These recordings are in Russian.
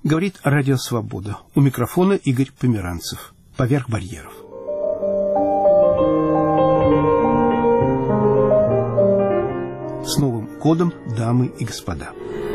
Говорит Радио Свобода. У микрофона Игорь Померанцев. «Поверх барьеров». С новым годом, дамы и господа.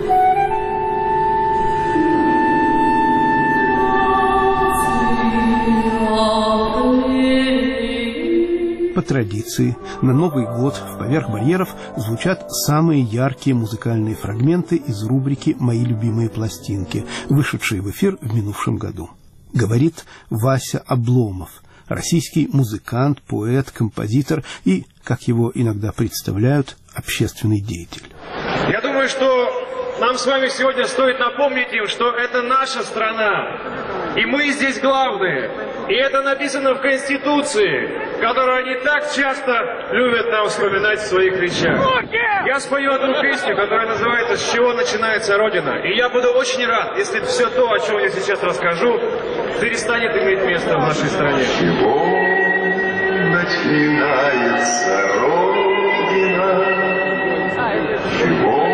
По традиции, на Новый год в «Поверх барьеров» звучат самые яркие музыкальные фрагменты из рубрики «Мои любимые пластинки», вышедшие в эфир в минувшем году. Говорит Вася Обломов, российский музыкант, поэт, композитор и, как его иногда представляют, общественный деятель. Я думаю, что нам с вами сегодня стоит напомнить им, что это наша страна, и мы здесь главные. И это написано в Конституции, которую они так часто любят нам вспоминать в своих речах. Я спою одну песню, которая называется «С чего начинается Родина». И я буду очень рад, если все то, о чем я сейчас расскажу, перестанет иметь место в нашей стране. С чего начинается Родина? Чего?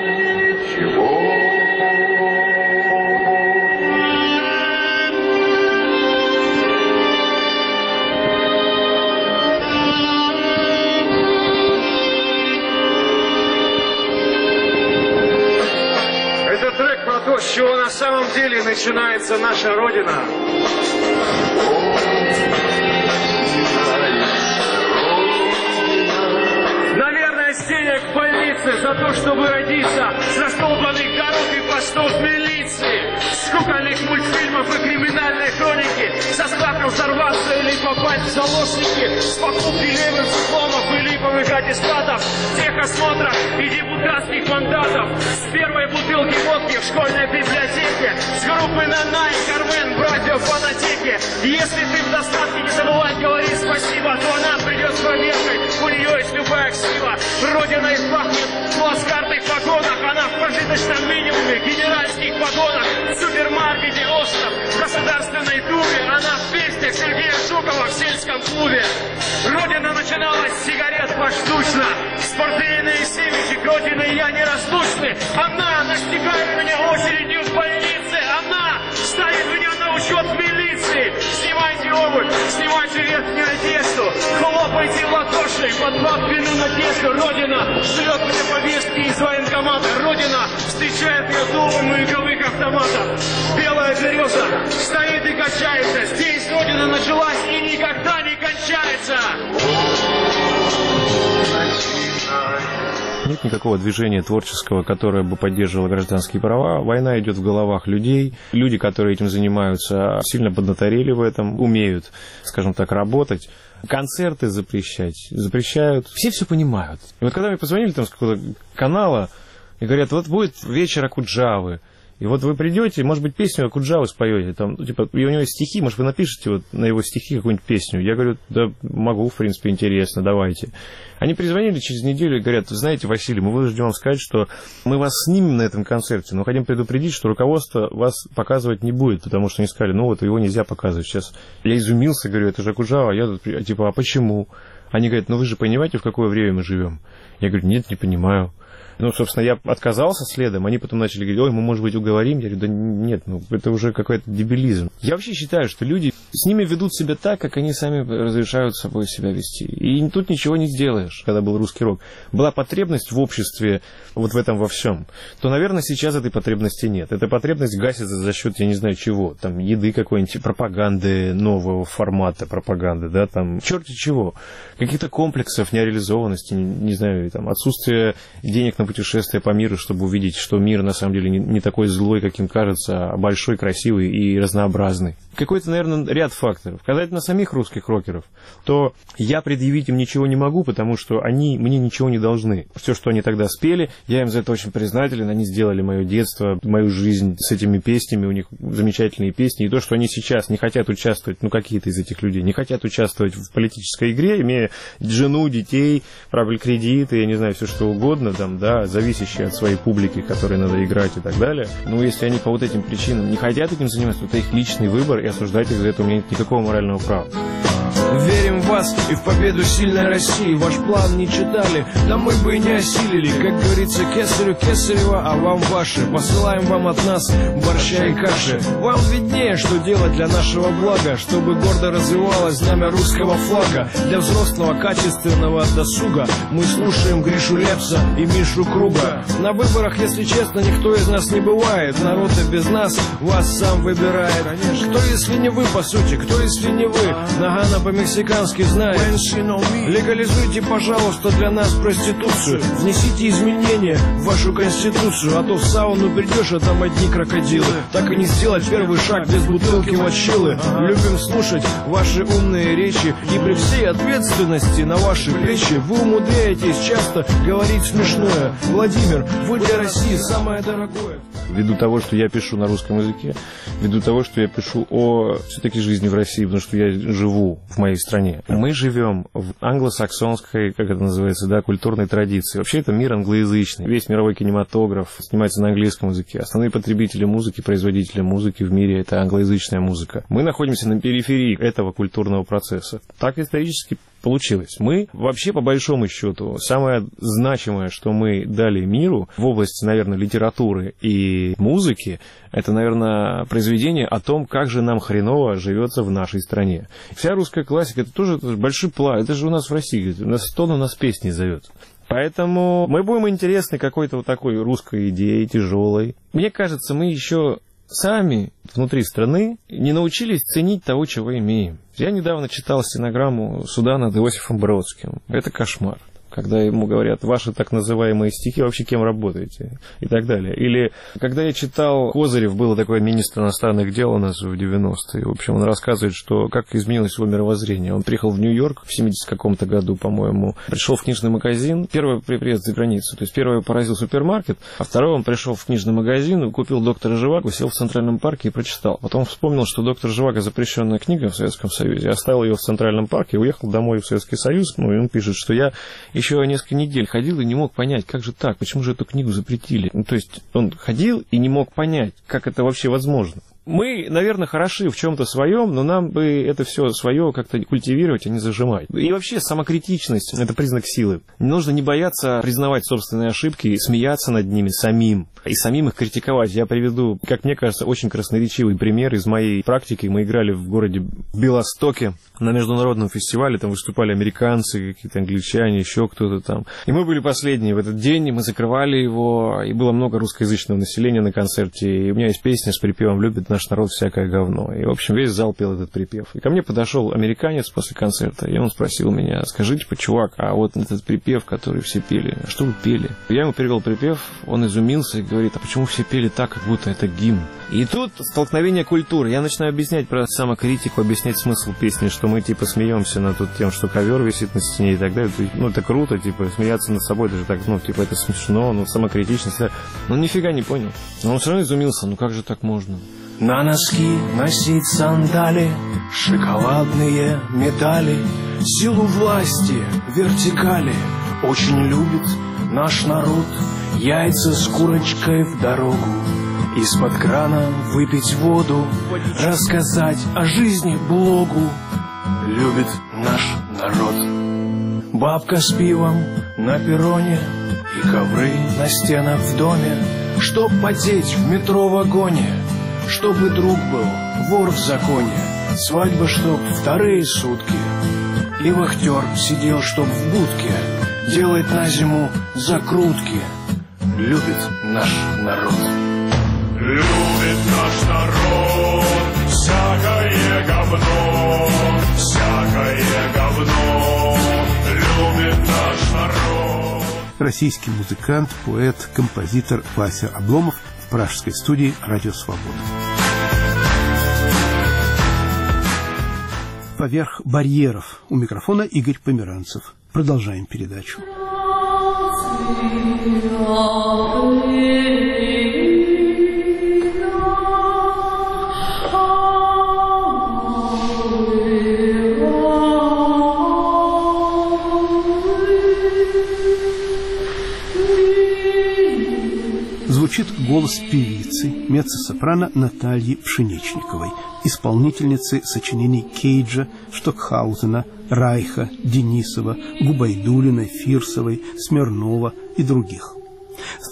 С чего на самом деле начинается наша Родина. Наверное, с денег в больнице за то, чтобы родиться, с раздолбанных дорог и постов милиции, с кукольных мультфильмов и криминальной хроники, со страха взорваться или попасть в заложники, с покупки левых дипломов и липовых аттестатов, техосмотров и депутатских мандатов, с первой бутылки водки в школьной библиотеке, с группы «Нана» и «Кармен», братьев Фанатеки. Если ты в достатке, не забывай говорить спасибо, то она придет с проверкой, у нее есть любая ксива. Родина и пахнет в плацкартных вагонах, она в прожиточном минимуме, генеральских погонах, в супермаркете «Остров», в Государственной Думе, она в песнях Сергея Жукова в сельском клубе. Родина начиналась с сигарет поштучно, с портвейной семечки, к родине я неразлучный. Она настигает меня очередью в больнице, она ставит меня на учет в милиции. Снимайте обувь, снимайте верхнюю одежду, хлопайте в ладоши, под вину надежду. Родина шлет мне повестки из военкомата, Родина встречает ее дулом маяковых автоматов. Белая береза стоит и качается, здесь Родина началась и никогда не кончается. Нет никакого движения творческого, которое бы поддерживало гражданские права. Война идет в головах людей. Люди, которые этим занимаются, сильно поднаторели в этом, умеют, скажем так, работать. Концерты запрещают. Все понимают. И вот когда мне позвонили там с какого-то канала и говорят, вот будет вечер Окуджавы, и вот вы придете, может быть, песню Окуджавы споете, там, типа, и у него есть стихи, может, вы напишите вот на его стихи какую-нибудь песню. Я говорю, да могу, в принципе, интересно, давайте. Они перезвонили через неделю и говорят, знаете, Василий, мы вынуждены вам сказать, что мы вас снимем на этом концерте, но хотим предупредить, что руководство вас показывать не будет, потому что они сказали, ну вот его нельзя показывать сейчас. Я изумился, говорю, это же Окуджава, а я тут, типа, а почему? Они говорят, ну вы же понимаете, в какое время мы живем? Я говорю, нет, не понимаю. Ну, собственно, я отказался следом, они потом начали говорить, ой, мы, может быть, уговорим. Я говорю, да нет, ну, это уже какой-то дебилизм. Я вообще считаю, что люди с ними ведут себя так, как они сами разрешают с собой себя вести. И тут ничего не сделаешь, когда был русский рок. Была потребность в обществе вот в этом во всем. То, наверное, сейчас этой потребности нет. Эта потребность гасится за счет, я не знаю чего, там, еды какой-нибудь, пропаганды, нового формата пропаганды, да, там, черти чего. Каких-то комплексов, нереализованности, не знаю, там, отсутствие денег на путешествия по миру, чтобы увидеть, что мир на самом деле не такой злой, каким кажется, а большой, красивый и разнообразный. Какой-то, наверное, ряд факторов. Касательно самих русских рокеров, то я предъявить им ничего не могу, потому что они мне ничего не должны. Все, что они тогда спели, я им за это очень признателен. Они сделали мое детство, мою жизнь с этими песнями. У них замечательные песни. И то, что они сейчас не хотят участвовать, ну, какие-то из этих людей, не хотят участвовать в политической игре, имея жену, детей, правильно, кредиты, я не знаю, все что угодно, там, да, зависящие от своей публики, которой надо играть и так далее. Но если они по вот этим причинам не хотят этим заниматься, то это их личный выбор, и осуждать их за это у меня нет никакого морального права. Верим верим в вас и в победу сильной России. Ваш план не читали, да мы бы и не осилили. Как говорится, кесарю кесарева, а вам ваше. Посылаем вам от нас борща и каши. Вам виднее, что делать для нашего блага, чтобы гордо развивалось знамя русского флага. Для взрослого качественного досуга мы слушаем Гришу Лепса и Мишу Круга. На выборах, если честно, никто из нас не бывает. Народ и без нас вас сам выбирает. Кто, если не вы, по сути, кто, если не вы? Нагано по-мексикански знает. Легализуйте, пожалуйста, для нас проституцию. Внесите изменения в вашу конституцию. А то в сауну придешь, а там одни крокодилы. Так и не сделать первый шаг без бутылки мочилы. Любим слушать ваши умные речи. И при всей ответственности на ваши плечи вы умудряетесь часто говорить смешное. Владимир, вы для России самое дорогое. Ввиду того, что я пишу на русском языке, ввиду того, что я пишу о все-таки жизни в России, потому что я живу в моей стране. Мы живем в англосаксонской, как это называется, да, культурной традиции. Вообще это мир англоязычный. Весь мировой кинематограф снимается на английском языке. Основные потребители музыки, производители музыки в мире — это англоязычная музыка. Мы находимся на периферии этого культурного процесса. Так исторически получилось. Мы вообще, по большому счету, самое значимое, что мы дали миру в области, наверное, литературы и музыки, это, наверное, произведение о том, как же нам хреново живется в нашей стране. Вся русская классика — это тоже большой план. Это же у нас в России. У нас тон, у нас песни зовет. Поэтому мы будем интересны какой-то вот такой русской идеей, тяжелой. Мне кажется, мы еще сами внутри страны не научились ценить того, чего имеем. Я недавно читал стенограмму суда над Иосифом Бродским. Это кошмар. Когда ему говорят, ваши так называемые стихи, вообще кем работаете? И так далее. Или когда я читал, Козырев, был такой министр иностранных дел у нас в 90-е. В общем, он рассказывает, что как изменилось его мировоззрение. Он приехал в Нью-Йорк в 70 каком-то году, по-моему. Пришел в книжный магазин. Первый приезд за границу. То есть первый поразил супермаркет, а второй он пришел в книжный магазин, купил «Доктора Живаго», сел в Центральном парке и прочитал. Потом вспомнил, что «Доктор Живаго» запрещенная книга в Советском Союзе. Оставил ее в Центральном парке и уехал домой в Советский Союз. Ну, и он пишет, что я еще несколько недель ходил и не мог понять, как же так, почему же эту книгу запретили. Ну, то есть он ходил и не мог понять, как это вообще возможно. Мы, наверное, хороши в чем-то своем, но нам бы это все свое как-то культивировать, а не зажимать. И вообще самокритичность – это признак силы. Нужно не бояться признавать собственные ошибки и смеяться над ними самим. И самим их критиковать. Я приведу, как мне кажется, очень красноречивый пример из моей практики. Мы играли в городе Белостоке на международном фестивале. Там выступали американцы, какие-то англичане, еще кто-то там. И мы были последние в этот день, и мы закрывали его. И было много русскоязычного населения на концерте. И у меня есть песня с припевом «Любит наш народ всякое говно». И, в общем, весь зал пел этот припев. И ко мне подошел американец после концерта, и он спросил меня: скажите, чувак, а вот этот припев, который все пели, а что вы пели? Я ему перевел припев, он изумился и говорит: а почему все пели так, как будто это гимн? И тут столкновение культур. Я начинаю объяснять про самокритику, объяснять смысл песни, что мы типа смеемся над тем, что ковер висит на стене и так далее. Ну, это круто, типа, смеяться над собой даже так, ну, типа, это смешно, ну, самокритичность. Ну, нифига не понял. Но он все равно изумился, ну, как же так можно? На носки носить сандали, шоколадные медали, силу власти, вертикали очень любит наш народ. Яйца с курочкой в дорогу, из-под крана выпить воду, рассказать о жизни блогу любит наш народ. Бабка с пивом на перроне и ковры на стенах в доме, чтоб потеть в метро-вагоне, чтобы друг был вор в законе, свадьба чтоб вторые сутки, и вахтер сидел чтоб в будке, делать на зиму закрутки. Любит наш народ. Любит наш народ всякое говно, всякое говно. Любит наш народ. Российский музыкант, поэт, композитор Вася Обломов в пражской студии «Радио Свобода». «Поверх барьеров». У микрофона Игорь Померанцев. Продолжаем передачу. Звучит голос певицы, меццо-сопрано Натальи Пшеничниковой, исполнительницы сочинений Кейджа, Штокхаузена, Райха, Денисова, Губайдулиной, Фирсовой, Смирнова и других. С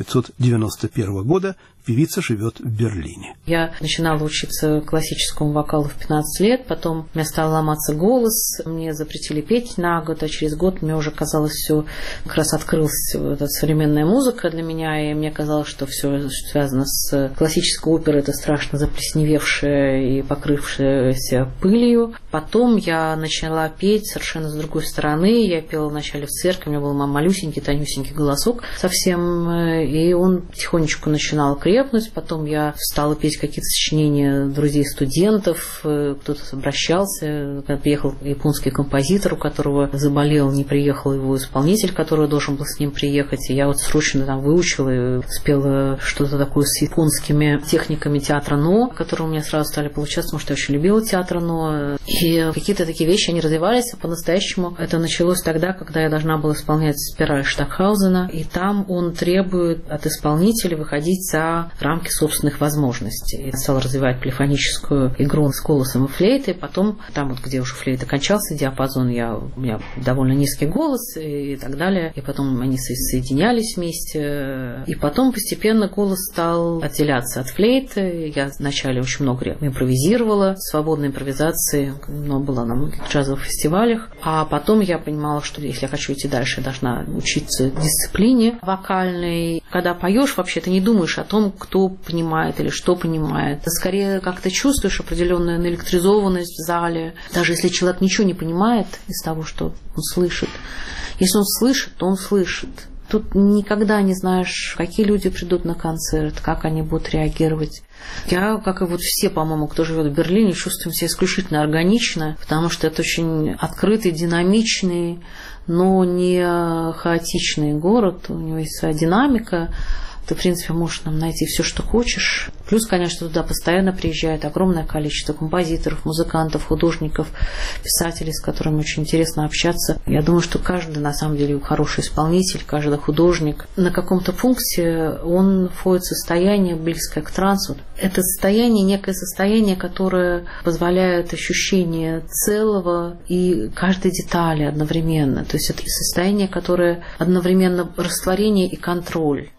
1991 года певица живет в Берлине. Я начинала учиться классическому вокалу в 15 лет, потом у меня стал ломаться голос, мне запретили петь на год, а через год мне уже казалось, все как раз открылась эта современная музыка для меня, и мне казалось, что все, что связано с классической оперой, это страшно заплесневевшее и покрывшееся пылью. Потом я начала петь совершенно с другой стороны. Я пела вначале в церкви, у меня был малюсенький, тонюсенький голосок совсем, и он потихонечку начинал крепнуть. Потом я стала петь какие-то сочинения друзей-студентов, кто-то обращался, когда приехал японский композитор, у которого заболел, не приехал его исполнитель, который должен был с ним приехать, и я вот срочно там выучила и спела что-то такое с японскими техниками театра Но, которые у меня сразу стали получаться, потому что я очень любила театр Но, и какие-то такие вещи, они развивались, а по-настоящему это началось тогда, когда я должна была исполнять спираль Штокхаузена, и там он требует от исполнителя выходить за рамки собственных возможностей. Я стала развивать полифоническую игру с голосом и флейтой. Потом, там вот, где уже флейта кончался, диапазон, у меня довольно низкий голос и так далее. И потом они соединялись вместе. И потом постепенно голос стал отделяться от флейты. Я вначале очень много импровизировала, свободной импровизации, но была на многих джазовых фестивалях. А потом я понимала, что если я хочу идти дальше, я должна учиться дисциплине вокальной. Когда поешь, вообще ты не думаешь о том, кто понимает или что понимает. Ты скорее как-то чувствуешь определенную наэлектризованность в зале. Даже если человек ничего не понимает из того, что он слышит. Если он слышит, то он слышит. Тут никогда не знаешь, какие люди придут на концерт, как они будут реагировать. Я, как и вот все, по-моему, кто живет в Берлине, чувствую себя исключительно органично, потому что это очень открытый, динамичный, но не хаотичный город. У него есть своя динамика. Ты, в принципе, можешь там найти все, что хочешь. Плюс, конечно, туда постоянно приезжает огромное количество композиторов, музыкантов, художников, писателей, с которыми очень интересно общаться. Я думаю, что каждый, на самом деле, хороший исполнитель, каждый художник на каком-то пункте, он входит в состояние, близкое к трансу. Это состояние, некое состояние, которое позволяет ощущение целого и каждой детали одновременно. То есть это состояние, которое одновременно растворение и контроль.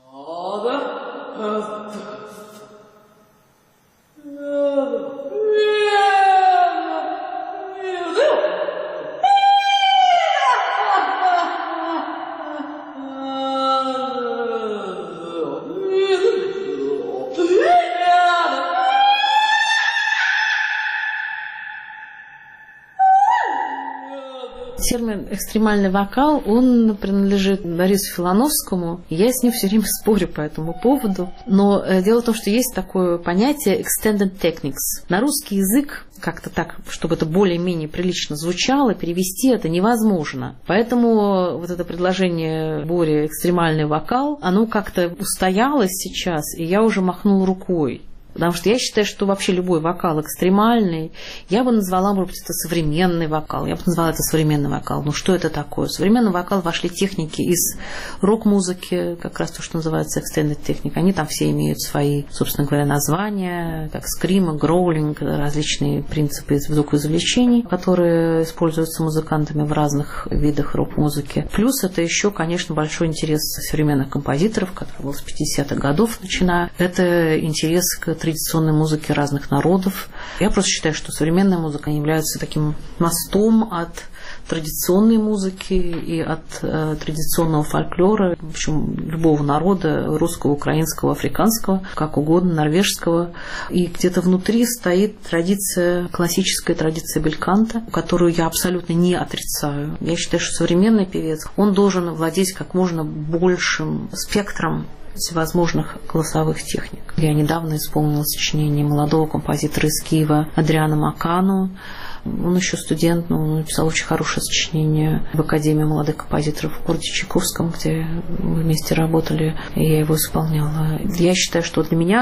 Термин «экстремальный вокал», он принадлежит Борису Филоновскому, и я с ним все время спорю по этому поводу. Но дело в том, что есть такое понятие «extended techniques». На русский язык как-то так, чтобы это более-менее прилично звучало, перевести это невозможно. Поэтому вот это предложение Бори «экстремальный вокал», оно как-то устоялось сейчас, и я уже махнула рукой. Потому что я считаю, что вообще любой вокал экстремальный, я бы назвала, может быть, это современный вокал. Я бы назвала это современный вокал. Ну, что это такое? В современный вокал вошли техники из рок-музыки, как раз то, что называется extended technique. Они там все имеют свои, собственно говоря, названия, как скрима, гроулинг, различные принципы звукоизвлечений, которые используются музыкантами в разных видах рок-музыки. Плюс это еще, конечно, большой интерес современных композиторов, который был с 50-х годов начиная. Это интерес к традиционной музыки разных народов. Я просто считаю, что современная музыка является таким мостом от традиционной музыки и от традиционного фольклора, в общем, любого народа, русского, украинского, африканского, как угодно, норвежского. И где-то внутри стоит традиция, классическая традиция бельканта, которую я абсолютно не отрицаю. Я считаю, что современный певец, он должен владеть как можно большим спектром всевозможных голосовых техник. Я недавно исполнила сочинение молодого композитора из Киева Адриана Макану. Он еще студент, но он написал очень хорошее сочинение в Академии молодых композиторов в городе Чайковском, где мы вместе работали, и я его исполняла. Я считаю, что для меня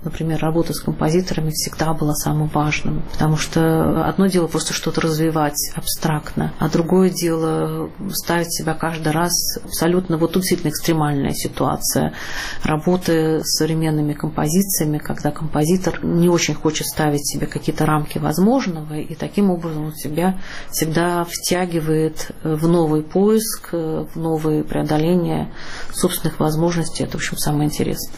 например, работа с композиторами всегда была самым важным, потому что одно дело просто что-то развивать абстрактно, а другое дело ставить себя каждый раз абсолютно, вот тут действительно экстремальная ситуация работы с современными композициями, когда композитор не очень хочет ставить себе какие-то рамки возможного, и таким образом он себя всегда втягивает в новый поиск, в новые преодоления собственных возможностей. Это, в общем, самое интересное.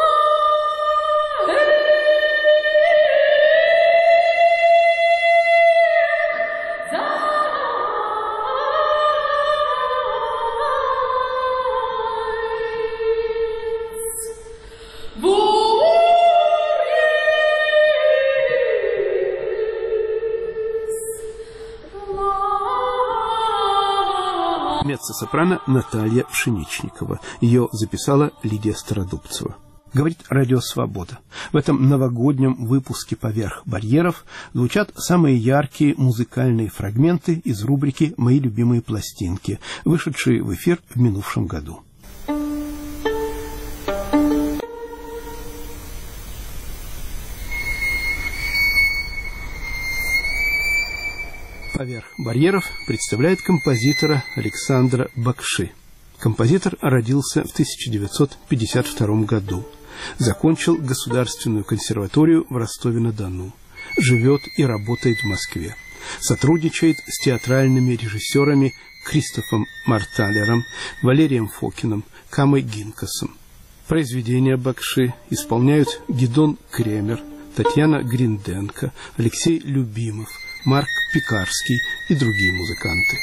Меццо-сопрано Наталья Пшеничникова. Ее записала Лидия Стародубцева. Говорит Радио Свобода. В этом новогоднем выпуске «Поверх барьеров» звучат самые яркие музыкальные фрагменты из рубрики «Мои любимые пластинки», вышедшие в эфир в минувшем году. «Поверх барьеров» представляет композитора Александра Бакши. Композитор родился в 1952 году. Закончил Государственную консерваторию в Ростове-на-Дону. Живет и работает в Москве. Сотрудничает с театральными режиссерами Кристофом Марталером, Валерием Фокиным, Камой Гинкасом. Произведения Бакши исполняют Гидон Кремер, Татьяна Гринденко, Алексей Любимов, Марк Пекарский и другие музыканты.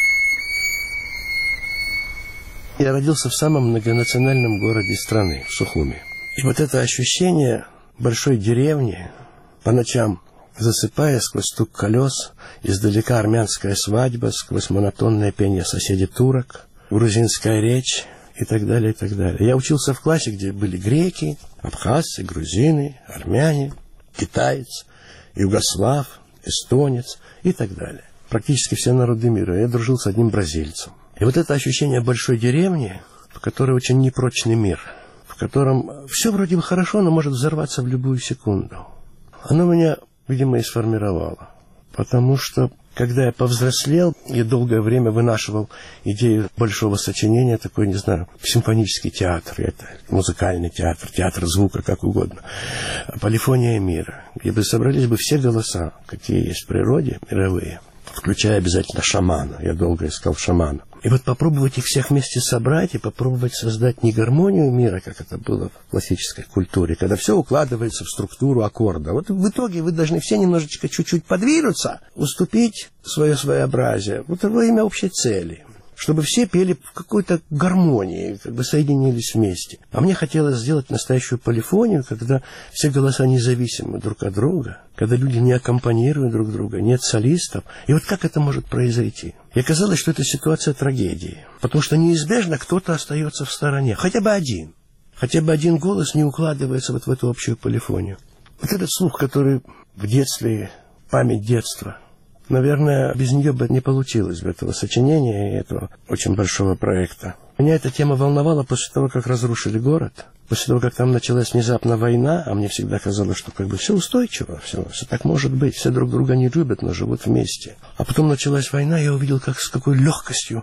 Я родился в самом многонациональном городе страны, в Сухуми. И вот это ощущение большой деревни, по ночам засыпая сквозь стук колес, издалека армянская свадьба, сквозь монотонное пение соседей турок, грузинская речь и так далее, и так далее. Я учился в классе, где были греки, абхазцы, грузины, армяне, китаец, югослав, эстонец и так далее. Практически все народы мира. Я дружил с одним бразильцем. И вот это ощущение большой деревни, в которой очень непрочный мир, в котором все вроде бы хорошо, но может взорваться в любую секунду, оно меня, видимо, и сформировало. Потому что, когда я повзрослел, я долгое время вынашивал идею большого сочинения, такой, не знаю, симфонический театр, это музыкальный театр, театр звука, как угодно, полифония мира, где бы собрались бы все голоса, какие есть в природе, мировые, включая обязательно шамана. Я долго искал шамана. И вот попробовать их всех вместе собрать и попробовать создать не гармонию мира, как это было в классической культуре, когда все укладывается в структуру аккорда. Вот в итоге вы должны все немножечко чуть-чуть подвинуться, уступить свое своеобразие вот во имя общей цели, чтобы все пели в какой-то гармонии, как бы соединились вместе. А мне хотелось сделать настоящую полифонию, когда все голоса независимы друг от друга, когда люди не аккомпанируют друг друга, нет солистов. И вот как это может произойти? И оказалось, что это ситуация трагедии, потому что неизбежно кто-то остается в стороне, хотя бы один. Хотя бы один голос не укладывается вот в эту общую полифонию. Вот этот слух, который в детстве, память детства, наверное, без нее бы не получилось бы этого сочинения и этого очень большого проекта. Меня эта тема волновала после того, как разрушили город, после того, как там началась внезапно война, а мне всегда казалось, что как бы все устойчиво, все так может быть, все друг друга не любят, но живут вместе. А потом началась война, я увидел, как с какой легкостью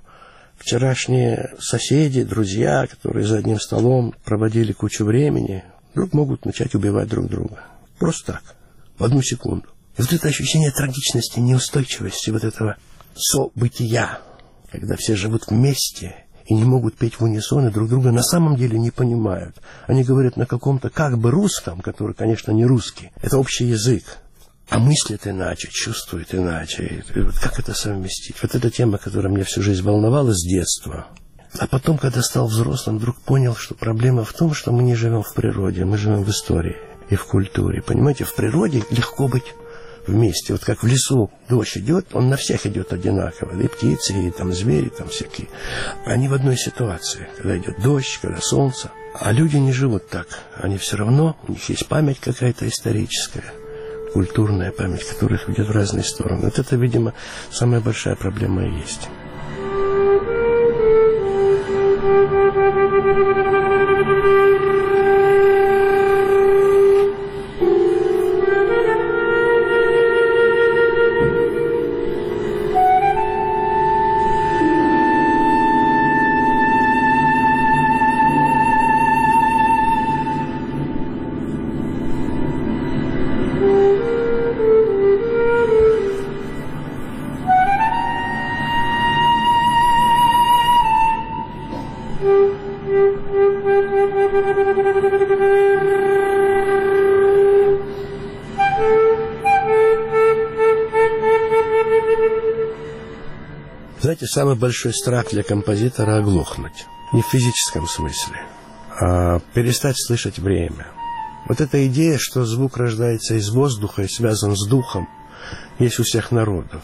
вчерашние соседи, друзья, которые за одним столом проводили кучу времени, вдруг могут начать убивать друг друга. Просто так, в одну секунду. И вот это ощущение трагичности, неустойчивости, вот этого события, когда все живут вместе и не могут петь в унисон, и друг друга на самом деле не понимают. Они говорят на каком-то как бы русском, который, конечно, не русский. Это общий язык. А мыслят иначе, чувствуют иначе. И вот как это совместить? Вот эта тема, которая меня всю жизнь волновала с детства. А потом, когда стал взрослым, вдруг понял, что проблема в том, что мы не живем в природе, мы живем в истории и в культуре. Понимаете, в природе легко быть вместе. Вот как в лесу дождь идет, он на всех идет одинаково. И птицы, и там звери, там всякие. Они в одной ситуации. Когда идет дождь, когда солнце. А люди не живут так. Они все равно, у них есть память какая-то историческая, культурная память, которая их ведет в разные стороны. Вот это, видимо, самая большая проблема и есть. знаете, самый большой страх для композитора — оглохнуть. Не в физическом смысле, а перестать слышать время. Вот эта идея, что звук рождается из воздуха и связан с духом, есть у всех народов.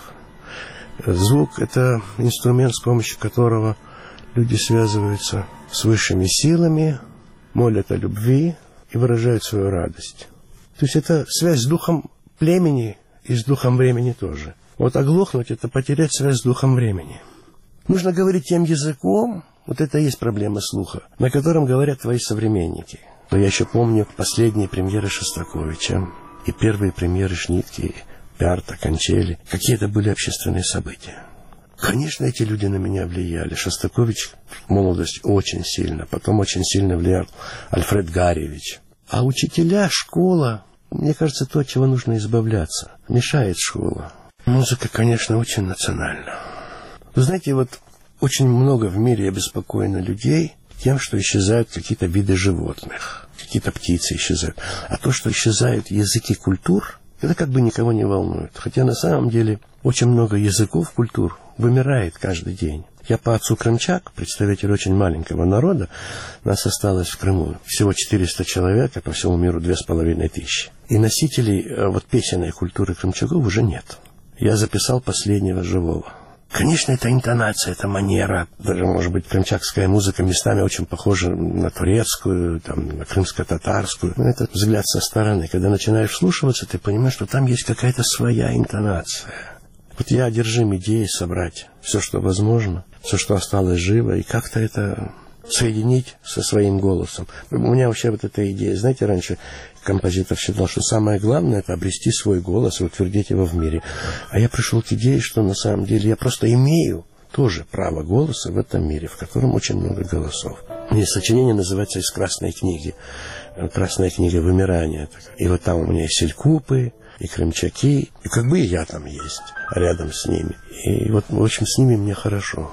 Звук — это инструмент, с помощью которого люди связываются с высшими силами, молят о любви и выражают свою радость. То есть это связь с духом племени и с духом времени тоже. Вот оглохнуть — это потерять связь с духом времени. Нужно говорить тем языком, вот это и есть проблема слуха, на котором говорят твои современники. Но я еще помню последние премьеры Шостаковича и первые премьеры Шнитке, Пярта, Кончели. Какие это были общественные события. Конечно, эти люди на меня влияли. Шостакович в молодости очень сильно, потом очень сильно влиял Альфред Гарьевич. А учителя, школа, мне кажется, то, от чего нужно избавляться. Мешает школа. Музыка, конечно, очень национальна. Вы знаете, вот очень много в мире обеспокоено людей тем, что исчезают какие-то виды животных, какие-то птицы исчезают. А то, что исчезают языки культур, это как бы никого не волнует. Хотя на самом деле очень много языков, культур вымирает каждый день. Я по отцу крымчак, представитель очень маленького народа. Нас осталось в Крыму всего 400 человек, а по всему миру 2500. И носителей вот песенной культуры крымчаков уже нет. Я записал последнего живого. Конечно, это интонация, это манера. Даже, может быть, крымчакская музыка местами очень похожа на турецкую, там, на крымско-татарскую. Но это взгляд со стороны. Когда начинаешь вслушиваться, ты понимаешь, что там есть какая-то своя интонация. Вот я одержим идеей собрать все, что возможно, все, что осталось живо, и как-то это соединить со своим голосом. У меня вообще вот эта идея, знаете, раньше композитор считал, что самое главное — это обрести свой голос и утвердить его в мире. А я пришел к идее, что на самом деле я просто имею тоже право голоса в этом мире, в котором очень много голосов. Мне сочинение называется «Из красной книги». Красная книга вымирания. И вот там у меня и селькупы, и крымчаки, и как бы и я там есть, рядом с ними. И вот, в общем, с ними мне хорошо.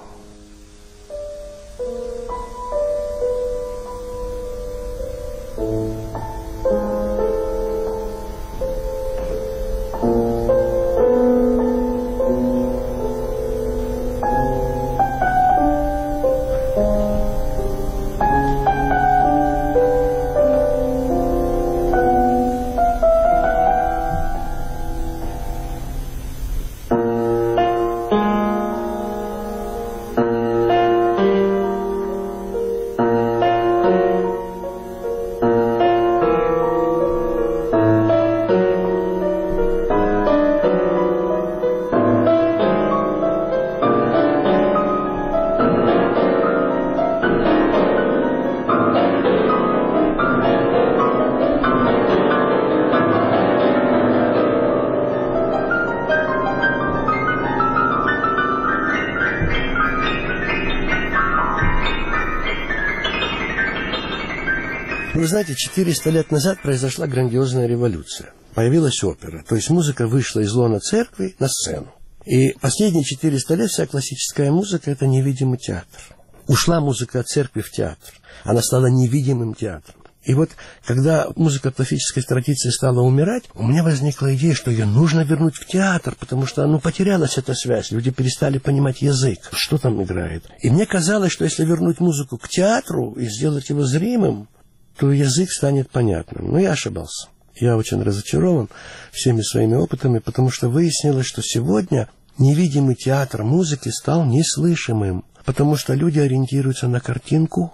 Вы знаете, 400 лет назад произошла грандиозная революция. Появилась опера, то есть музыка вышла из лона церкви на сцену. И последние 400 лет вся классическая музыка — это невидимый театр. Ушла музыка от церкви в театр. Она стала невидимым театром. И вот, когда музыка классической традиции стала умирать, у меня возникла идея, что ее нужно вернуть в театр, потому что, потерялась эта связь. Люди перестали понимать язык, что там играет. И мне казалось, что если вернуть музыку к театру и сделать его зримым, то язык станет понятным. Но я ошибался. Я очень разочарован всеми своими опытами, потому что выяснилось, что сегодня невидимый театр музыки стал неслышимым, потому что люди ориентируются на картинку,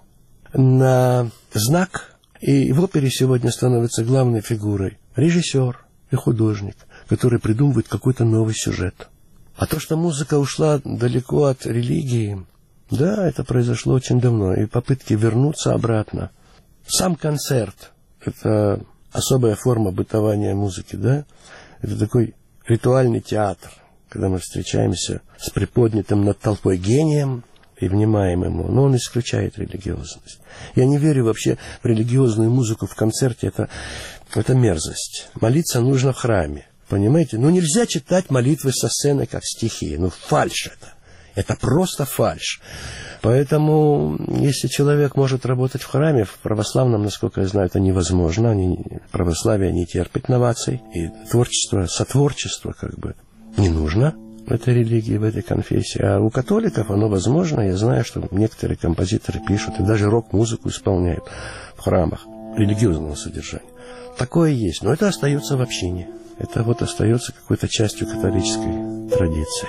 на знак. И в опере сегодня становится главной фигурой режиссер и художник, который придумывает какой-то новый сюжет. А то, что музыка ушла далеко от религии, да, это произошло очень давно. И попытки вернуться обратно. Сам концерт — это особая форма бытования музыки, да? Это такой ритуальный театр, когда мы встречаемся с приподнятым над толпой гением и внимаем ему, но он исключает религиозность. Я не верю вообще в религиозную музыку в концерте, это мерзость. Молиться нужно в храме, понимаете? Нельзя читать молитвы со сцены как стихи, фальшь это. Это просто фальшь. Поэтому, если человек может работать в храме, в православном, насколько я знаю, это невозможно. Православие не терпит новаций. И творчество, сотворчество не нужно. в этой религии, в этой конфессии. А у католиков оно возможно. Я знаю, что некоторые композиторы пишут и даже рок-музыку исполняют в храмах религиозного содержания. Такое есть, но это остается в общине. Это вот остается какой-то частью католической традиции.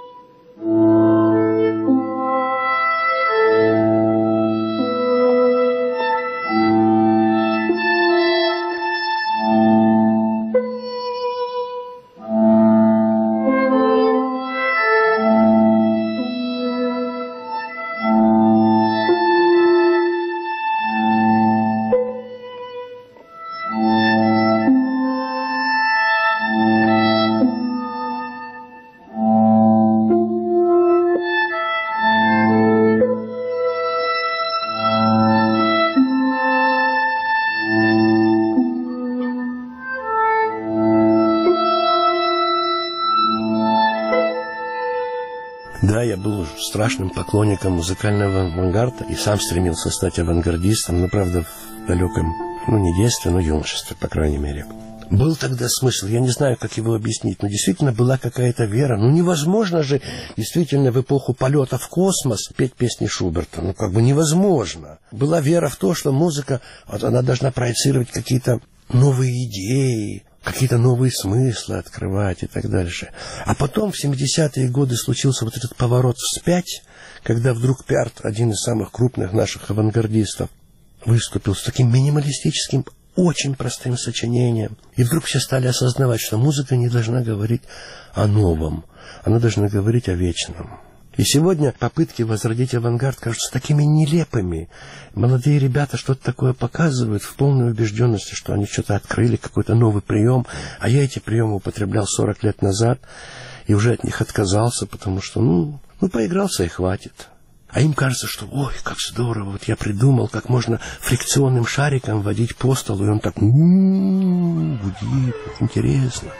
Да, я был страшным поклонником музыкального авангарда и сам стремился стать авангардистом, но, правда, в далеком, не детстве, но юношестве, по крайней мере. Был тогда смысл, я не знаю, как его объяснить, но действительно была какая-то вера. Невозможно же действительно в эпоху полета в космос петь песни Шуберта. Невозможно. Была вера в то, что музыка, она должна проецировать какие-то новые идеи, какие-то новые смыслы открывать и так дальше. А потом в 70-е годы случился вот этот поворот вспять, когда вдруг Пярт, один из самых крупных наших авангардистов, выступил с таким минималистическим, очень простым сочинением. И вдруг все стали осознавать, что музыка не должна говорить о новом, она должна говорить о вечном. И сегодня попытки возродить авангард кажутся такими нелепыми. Молодые ребята что-то такое показывают в полной убежденности, что они что-то открыли, какой-то новый прием. А я эти приемы употреблял 40 лет назад и уже от них отказался, потому что, поигрался и хватит. А им кажется, что, ой, как здорово, вот я придумал, как можно фрикционным шариком водить по столу, и он так гудит, интересно.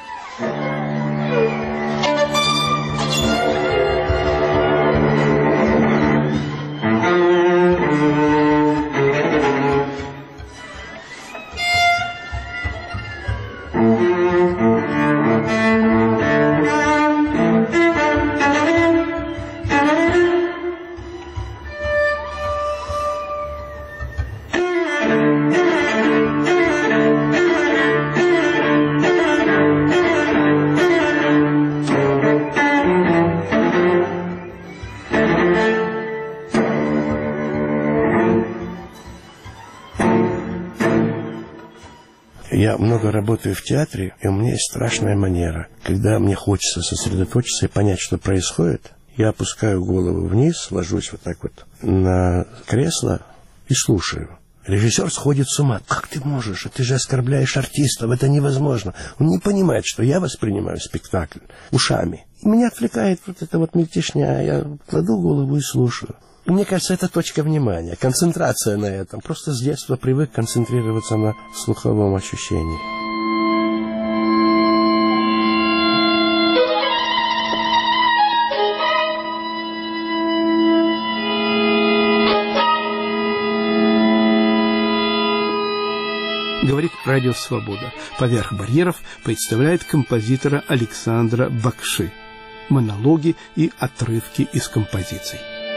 Я много работаю в театре, и у меня есть страшная манера. Когда мне хочется сосредоточиться и понять, что происходит, я опускаю голову вниз, ложусь вот так вот на кресло и слушаю. Режиссер сходит с ума. Как ты можешь? Ты же оскорбляешь артистов, это невозможно. Он не понимает, что я воспринимаю спектакль ушами. И меня отвлекает вот эта вот мельтешня. Я кладу голову и слушаю. И мне кажется, это точка внимания, концентрация на этом. Просто с детства привык концентрироваться на слуховом ощущении. Говорит Радио Свобода. «Поверх барьеров» представляет композитора Александра Бакши. Монологи и отрывки из композиций.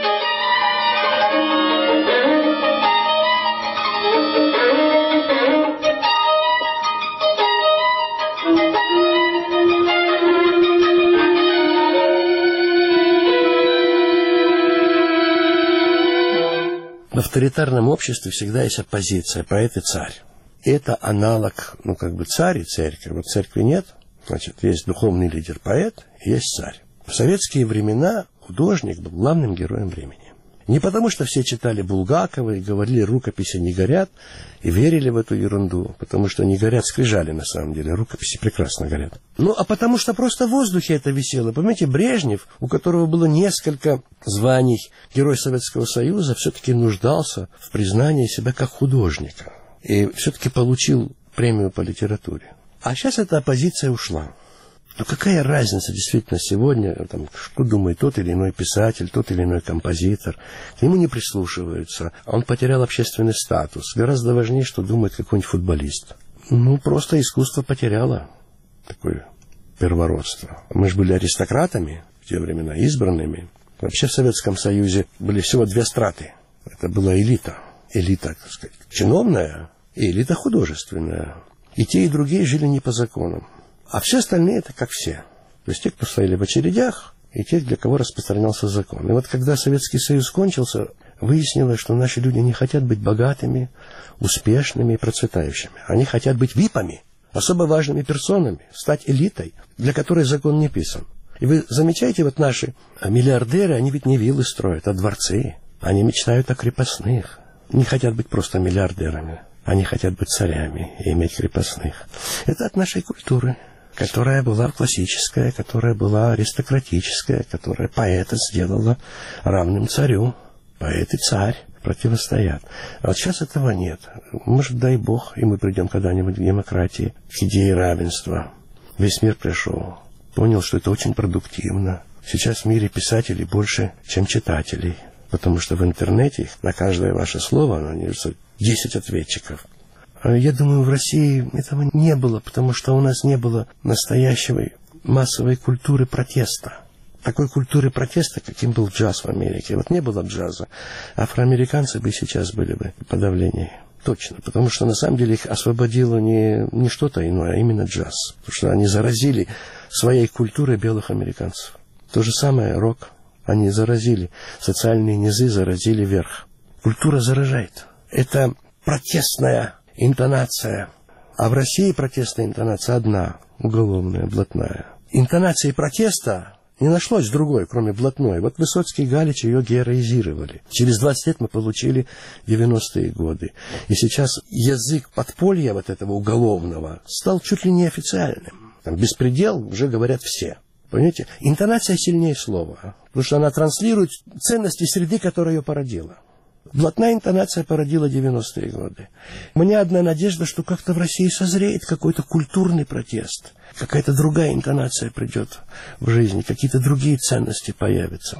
В авторитарном обществе всегда есть оппозиция, поэт и царь. И это аналог, царь и церковь. Вот церкви нет, значит, есть духовный лидер поэт, и есть царь. В советские времена художник был главным героем времени. Не потому, что все читали Булгакова и говорили, рукописи не горят, и верили в эту ерунду, потому что не горят скрижали на самом деле, рукописи прекрасно горят. А потому что просто в воздухе это висело. Понимаете, Брежнев, у которого было несколько званий Герой Советского Союза, все-таки нуждался в признании себя как художника. И все-таки получил премию по литературе. А сейчас эта оппозиция ушла. Какая разница действительно сегодня, что думает тот или иной писатель, тот или иной композитор. К нему не прислушиваются. Он потерял общественный статус. Гораздо важнее, что думает какой-нибудь футболист. Просто искусство потеряло такой первородства. Мы же были аристократами в те времена, избранными. Вообще в Советском Союзе были всего две страты. Это была элита. Элита, так сказать, чиновная и элита художественная. И те, и другие жили не по законам. А все остальные это как все. То есть те, кто стояли в очередях, и те, для кого распространялся закон. И вот когда Советский Союз кончился, выяснилось, что наши люди не хотят быть богатыми, успешными и процветающими. Они хотят быть випами, особо важными персонами, стать элитой, для которой закон не писан. И вы замечаете, вот наши миллиардеры, они ведь не виллы строят, а дворцы. Они мечтают о крепостных. Не хотят быть просто миллиардерами. Они хотят быть царями и иметь крепостных. Это от нашей культуры, которая была классическая, которая была аристократическая, которая поэта сделала равным царю. Поэт и царь противостоят. А вот сейчас этого нет. Может, дай бог, и мы придем когда-нибудь к демократии, к идее равенства. Весь мир пришел, понял, что это очень продуктивно. Сейчас в мире писателей больше, чем читателей. Потому что в интернете на каждое ваше слово найдется 10 ответчиков. Я думаю, в России этого не было, потому что у нас не было настоящей массовой культуры протеста. Такой культуры протеста, каким был джаз в Америке. Вот не было джаза. Афроамериканцы бы сейчас были бы в подавлении. Точно. Потому что на самом деле их освободило не что-то иное, а именно джаз. Потому что они заразили своей культурой белых американцев. То же самое рок. Они заразили. Социальные низы заразили верх. Культура заражает. Это протестная интонация. А в России протестная интонация одна. Уголовная, блатная. Интонации протеста не нашлось другой, кроме блатной. Вот Высоцкий и Галич ее героизировали. Через 20 лет мы получили 90-е годы. И сейчас язык подполья вот этого уголовного стал чуть ли не официальным. Там беспредел уже говорят все. Понимаете? Интонация сильнее слова. Потому что она транслирует ценности среды, которая ее породила. Блатная интонация породила 90-е годы. У меня одна надежда, что как-то в России созреет какой-то культурный протест. Какая-то другая интонация придет в жизнь, какие-то другие ценности появятся.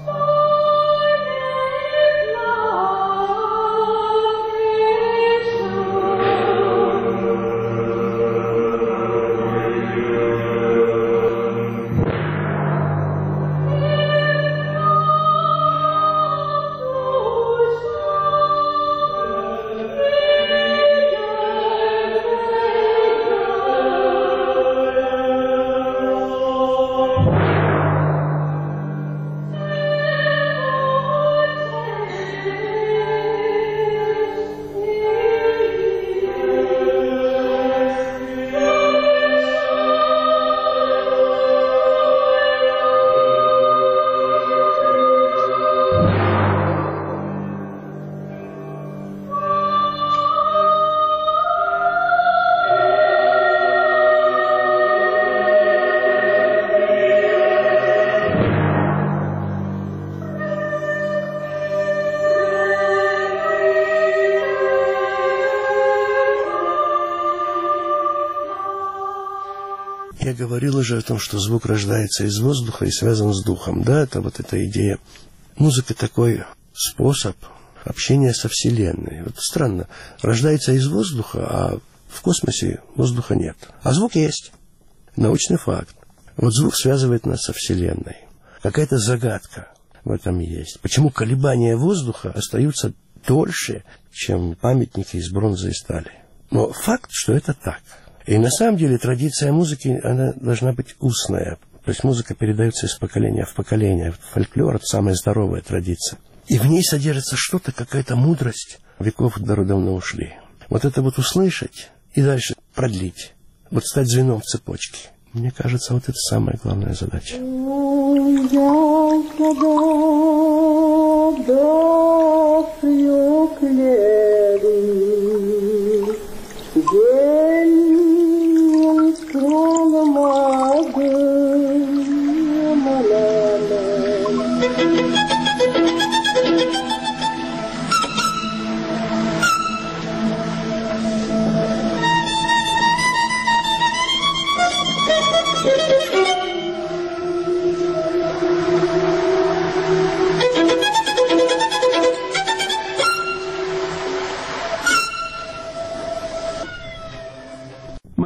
Я говорил уже о том, что звук рождается из воздуха и связан с духом. Да, это вот эта идея. Музыка такой способ общения со Вселенной. Вот странно, рождается из воздуха, а в космосе воздуха нет. А звук есть. Научный факт. Вот звук связывает нас со Вселенной. Какая-то загадка в этом есть. Почему колебания воздуха остаются дольше, чем памятники из бронзы и стали? Но факт, что это так. И на самом деле традиция музыки, она должна быть устная. То есть музыка передается из поколения в поколение. Фольклор – это самая здоровая традиция. И в ней содержится что-то, какая-то мудрость. Веков давно ушли. Вот это вот услышать и дальше продлить. Вот стать звеном в цепочке. Мне кажется, вот это самая главная задача.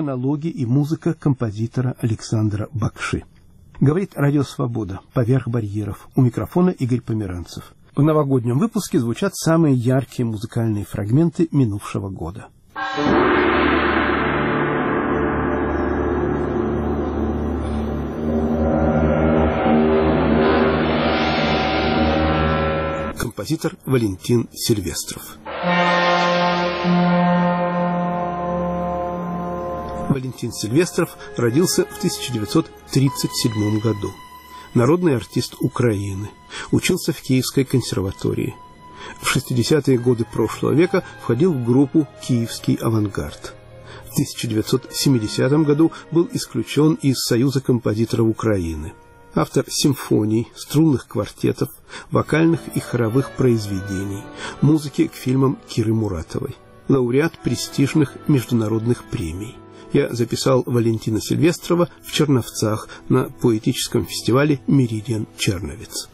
монологи и музыка композитора Александра Бакши. Говорит «Радио Свобода» поверх барьеров. У микрофона Игорь Померанцев. В новогоднем выпуске звучат самые яркие музыкальные фрагменты минувшего года. Композитор Валентин Сильвестров. Валентин Сильвестров родился в 1937 году. Народный артист Украины. Учился в Киевской консерватории. В 60-е годы прошлого века входил в группу «Киевский авангард». В 1970 году был исключен из Союза композиторов Украины. Автор симфоний, струнных квартетов, вокальных и хоровых произведений, музыки к фильмам Киры Муратовой. Лауреат престижных международных премий. Я записал Валентина Сильвестрова в Черновцах на поэтическом фестивале «Меридиан Черновец».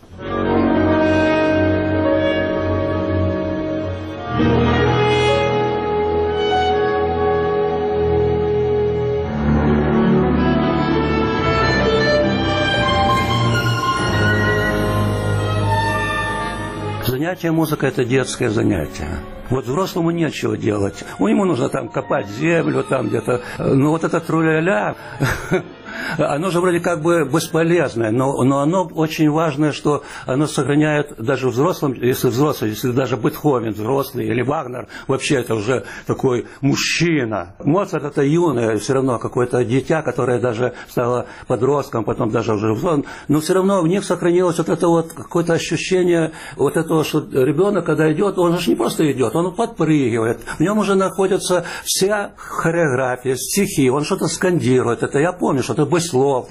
Занятие музыкой – это детское занятие. Вот взрослому нечего делать. Ему нужно там копать землю, там где-то. Ну вот это тру-ля-ля, оно же вроде как бы бесполезное, но оно очень важное, что оно сохраняет даже взрослым, если даже Бетховен взрослый или Вагнер, вообще это уже такой мужчина. Моцарт – это юное, все равно какое-то дитя, которое даже стало подростком, потом даже уже взрослым, но все равно в них сохранилось вот это вот какое-то ощущение вот этого, что ребенок, когда идет, он же не просто идет, он подпрыгивает, в нем уже находится вся хореография, стихи, он что-то скандирует, это я помню, что-то без слов,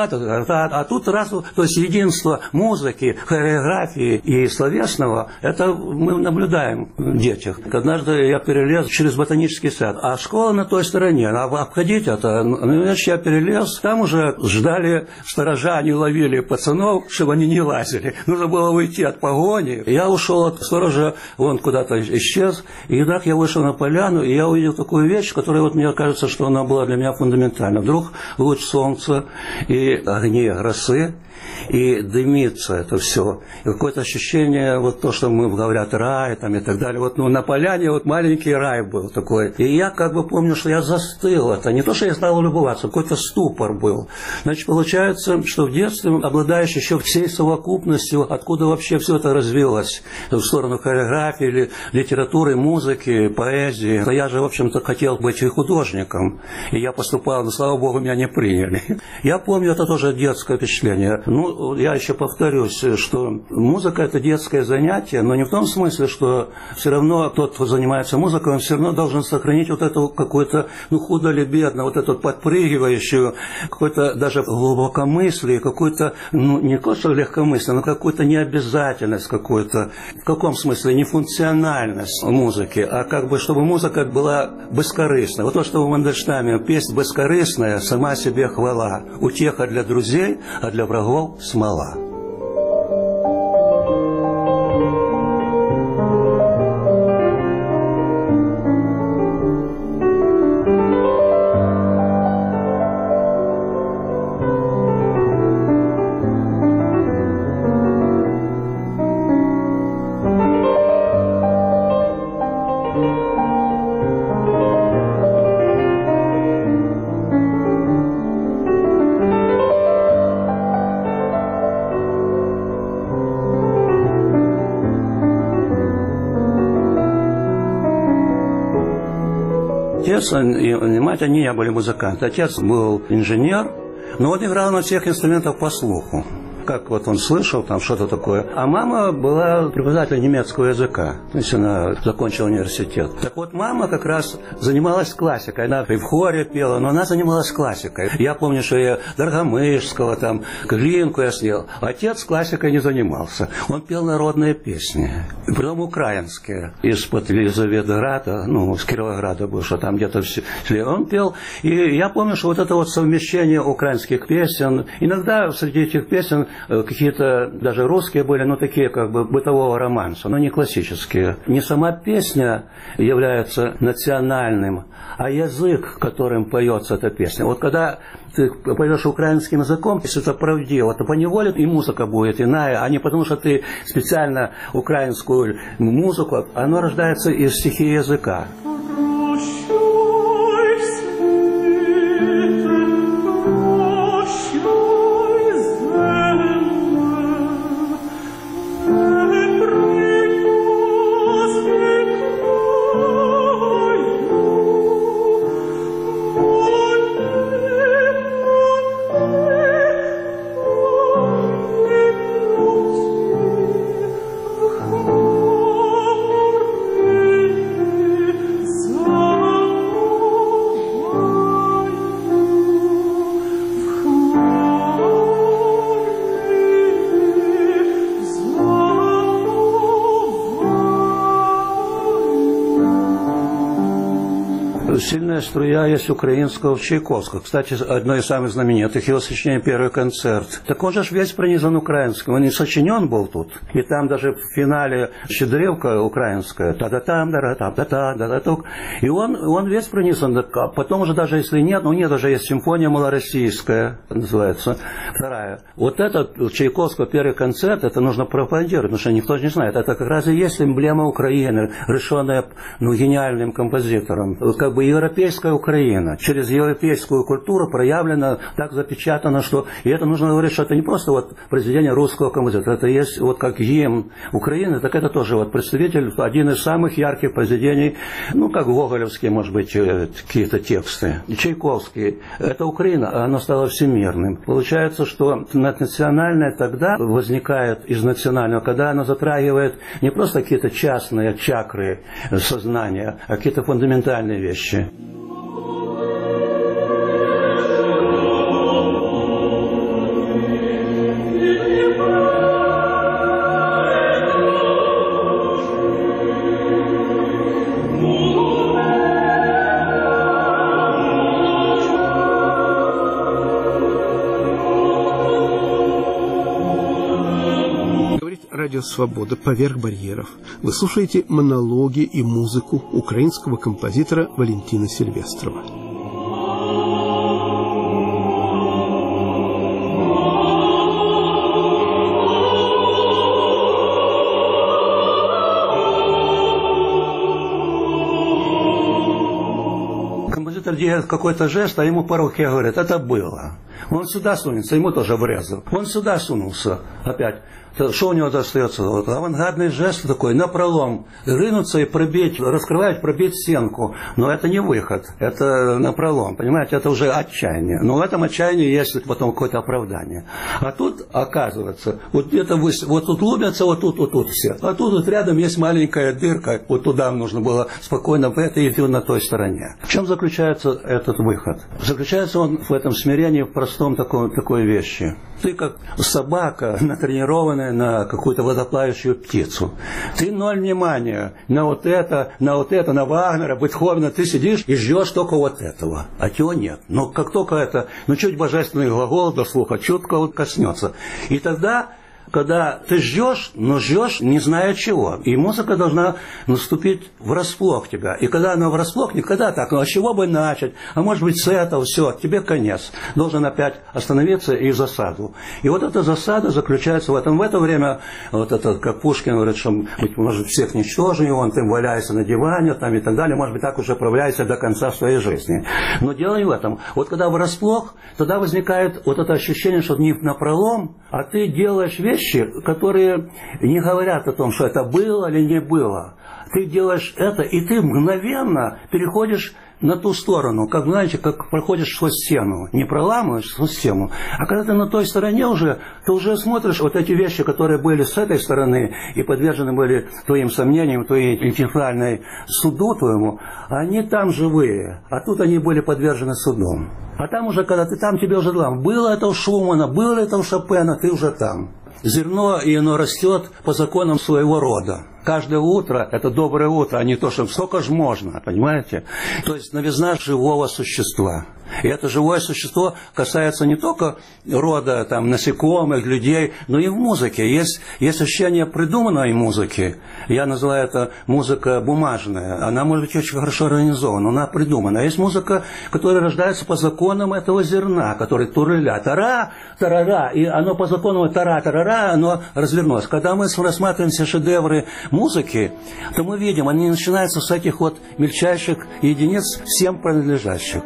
а тут раз, то есть единство музыки, хореографии и словесного, это мы наблюдаем в детях. Однажды я перелез через ботанический сад, а школа на той стороне, а обходить это, значит, я перелез, там уже ждали сторожа, они ловили пацанов, чтобы они не лазили. Нужно было уйти от погони. Я ушел от сторожа, он куда-то исчез, и так я вышел на поляну, и я увидел такую вещь, которая вот мне кажется, что она была для меня фундаментальна. Вдруг луч солнца и огни росы, и дымится это все. И какое-то ощущение, вот то, что мы говорят, рай там и так далее. Вот на поляне вот маленький рай был такой. И я как бы помню, что я застыл. Это не то, что я стал любоваться, какой-то ступор был. Значит, получается, что в детстве, обладаешь еще всей совокупностью, откуда вообще все это развилось, в сторону хореографии, или литературы, музыки, поэзии. То я же, в общем-то, хотел быть и художником. И я поступал, но, слава богу, меня не приняли. Я помню, это тоже детское впечатление. Ну, я еще повторюсь, что музыка – это детское занятие, но не в том смысле, что все равно тот, кто занимается музыкой, он все равно должен сохранить вот эту какую-то, ну, худо или бедно, вот эту подпрыгивающую, какое-то даже глубокомыслие, какую-то, ну, не просто легкомыслие, но какую-то необязательность какую-то. В каком смысле? Не функциональность музыки, а как бы, чтобы музыка была бескорыстной. Вот то, что в Мандельштаме песня бескорыстная, сама себе хвала. Утеха для друзей, а для врагов смола. Отец и мать, они не были музыканты. Отец был инженер, но он играл на всех инструментах по слуху. Как вот он слышал там что-то такое. А мама была преподавателем немецкого языка. То есть она закончила университет. Так вот, мама как раз занималась классикой. Она и в хоре пела, но она занималась классикой. Я помню, что я Доргомышского, там, Глинку я съел. Отец классикой не занимался. Он пел народные песни. Притом украинские. Из-под Елизаветграда, ну, с Кировограда был, что там где-то все. Он пел. И я помню, что вот это вот совмещение украинских песен. Иногда среди этих песен какие-то даже русские были, но такие как бы бытового романса, но не классические. Не сама песня является национальным, а язык, которым поется эта песня. Вот когда ты поешь украинским языком, если это правдиво, то поневоле и музыка будет иная, а не потому, что ты специально украинскую музыку, оно рождается из стихии языка. Сильная струя есть украинского в Чайковского. Кстати, одно из самых знаменитых, его сочинение «Первый концерт». Так он же весь пронизан украинским. Он и сочинен был тут. И там даже в финале щедревка украинская. Та-да-там, да-да-там, да-да, да-да-тук. И он весь пронизан. Потом уже даже если нет, ну нет, даже есть симфония малороссийская, называется, вторая. Вот этот Чайковского «Первый концерт», это нужно пропагандировать, потому что никто не знает. Это как раз и есть эмблема Украины, решенная гениальным композитором. Как бы европейская Украина, через европейскую культуру проявлена, так запечатано, что... И это нужно говорить, что это не просто вот произведение русского композитора, это есть вот как гимн Украины, так это тоже вот представитель, один из самых ярких произведений, ну, как гоголевские, может быть, какие-то тексты. Чайковский. Это Украина, а она стала всемирным. Получается, что национальное тогда возникает из национального, когда оно затрагивает не просто какие-то частные чакры сознания, а какие-то фундаментальные вещи. Радио «Свобода. Поверх барьеров». Вы слушаете монологи и музыку украинского композитора Валентина Сильвестрова. Композитор делает какой-то жест, а ему по руке говорят, это было. Он сюда сунется, ему тоже врезал. Он сюда сунулся опять. Что у него достается? Вот авангардный жест такой, напролом, рынуться и пробить, раскрывать, пробить стенку. Но это не выход, это напролом, понимаете, это уже отчаяние. Но в этом отчаянии есть потом какое-то оправдание. А тут, оказывается, вот где-то вот тут ломятся, вот тут все. А тут вот рядом есть маленькая дырка, вот туда нужно было спокойно в это идти на той стороне. В чем заключается этот выход? Заключается он в этом смирении, в простом такой вещи. Ты как собака, натренированная на какую-то водоплавающую птицу. Ты ноль внимания на вот это, на Вагнера, Бетховена. Ты сидишь и ждешь только вот этого. А чего нет. Но как только это, чуть божественный глагол до слуха, чутко вот коснется. И тогда... Когда ты ждешь, но ждешь, не зная чего. И музыка должна наступить врасплох тебя. И когда она врасплох, никогда так, а с чего бы начать? А может быть с этого, все, тебе конец. Должен опять остановиться и в засаду. И вот эта засада заключается в этом. В это время, вот это, как Пушкин говорит, что, может, всех ничтожим, он там валяется на диване там, и так далее, может быть, так уже управляется до конца своей жизни. Но дело не в этом. Вот когда врасплох, тогда возникает вот это ощущение, что не напролом, а ты делаешь вещи, которые не говорят о том, что это было или не было. Ты делаешь это, и ты мгновенно переходишь на ту сторону, как, знаете, как проходишь сквозь стену. Не проламываешь сквозь стену, а когда ты на той стороне уже, ты уже смотришь вот эти вещи, которые были с этой стороны и подвержены были твоим сомнениям, твоей интеллектуальной суду твоему, они там живые, а тут они были подвержены судом. А там уже, когда ты там, тебе уже там, было это у Шумана, было это у Шопена, ты уже там. Зерно, и оно растет по законам своего рода. Каждое утро – это доброе утро, а не то, что сколько же можно, понимаете? То есть новизна живого существа. И это живое существо касается не только рода там, насекомых, людей, но и в музыке. Есть ощущение придуманной музыки. Я называю это музыка бумажная. Она может быть очень хорошо организована, но она придумана. Есть музыка, которая рождается по законам этого зерна, который туреля, тара, тарара, и оно по закону тара, тарара, оно развернулось. Когда мы рассматриваем все шедевры музыки, то мы видим, они начинаются с этих вот мельчайших единиц, всем принадлежащих.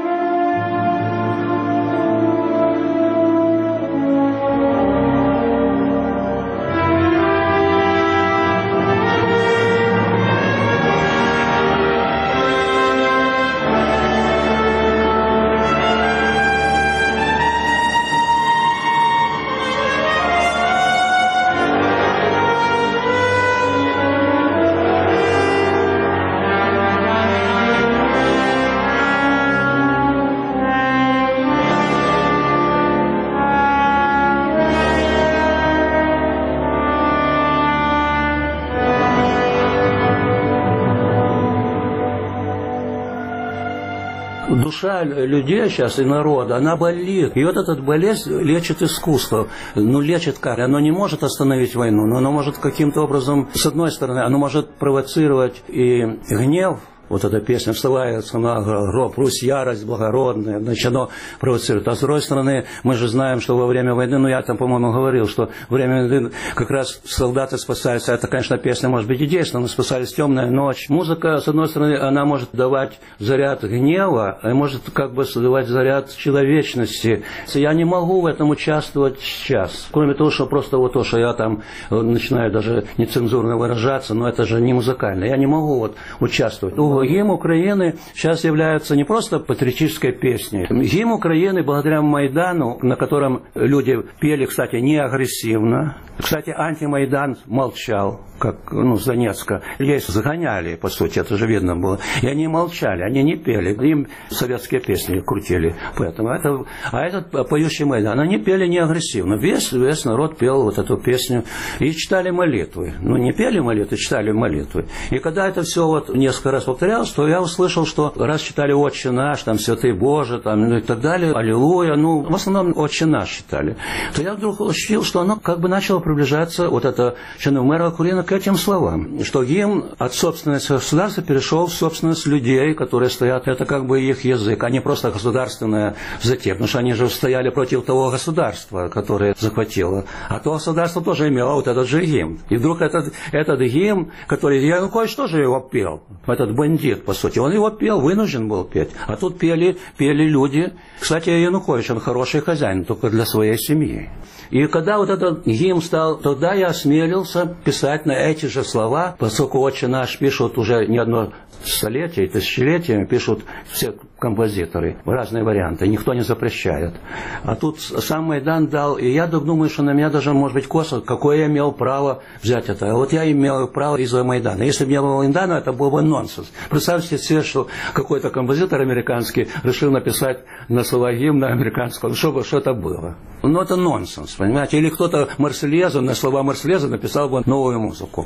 Душа людей сейчас и народа, она болит. И вот эта болезнь лечит искусство. Ну, лечит как? Оно не может остановить войну, но оно может каким-то образом, с одной стороны, оно может провоцировать и гнев. Вот эта песня «Вставается на гроб, Русь, ярость благородная», значит, оно провоцирует. А с другой стороны, мы же знаем, что во время войны, ну, я там, по-моему, говорил, что во время войны как раз солдаты спасаются. Это, конечно, песня может быть и действенна, но спасались «Темная ночь». Музыка, с одной стороны, она может давать заряд гнева, а может как бы давать заряд человечности. Я не могу в этом участвовать сейчас. Кроме того, что просто вот то, что я там начинаю даже нецензурно выражаться, но это же не музыкально. Я не могу вот участвовать. Гимн Украины сейчас является не просто патриотической песней. Гимн Украины благодаря Майдану, на котором люди пели, кстати, не агрессивно. Кстати, антимайдан молчал, как с Донецка. Людей загоняли, по сути, это же видно было. И они молчали, они не пели. Им советские песни крутили. Поэтому этот поющий Майдан, они пели не агрессивно. Весь народ пел вот эту песню и читали молитвы. Ну, не пели молитвы, читали молитвы. И когда это все вот несколько раз повторялось, то я услышал, что раз читали «Отче наш», там «Святый Боже», там, и так далее, «Аллилуйя», в основном «Отче наш» читали, то я вдруг ощутил, что оно как бы начало приближаться, вот это Черномырова Курина, к этим словам, что гимн от собственности государства перешел в собственность людей, которые стоят, это как бы их язык, а не просто государственная затея, потому что они же стояли против того государства, которое захватило, а то государство тоже имело вот этот же гимн. И вдруг этот гимн, который Янукович тоже его пел, этот бандит, по сути, он его пел, вынужден был петь, а тут пели люди. Кстати, Янукович, он хороший хозяин, только для своей семьи. И когда вот этот гимн стал, тогда я осмелился писать на эти же слова, поскольку «Отче наш» пишут уже не одно столетие, тысячелетие, пишут все композиторы, разные варианты, никто не запрещает. А тут сам Майдан дал, и я думаю, что на меня даже, может быть, косо, какое я имел право взять это. А вот я имел право из-за Майдана. Если бы не было Майдана, это был бы нонсенс. Представьте себе, что какой-то композитор американский решил написать на слова гимна американского, что это было. Ну, это нонсенс, понимаете? Или кто-то Марсельезу, на слова Марсельеза написал бы новую музыку.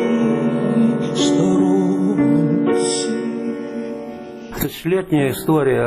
Тысячелетняя история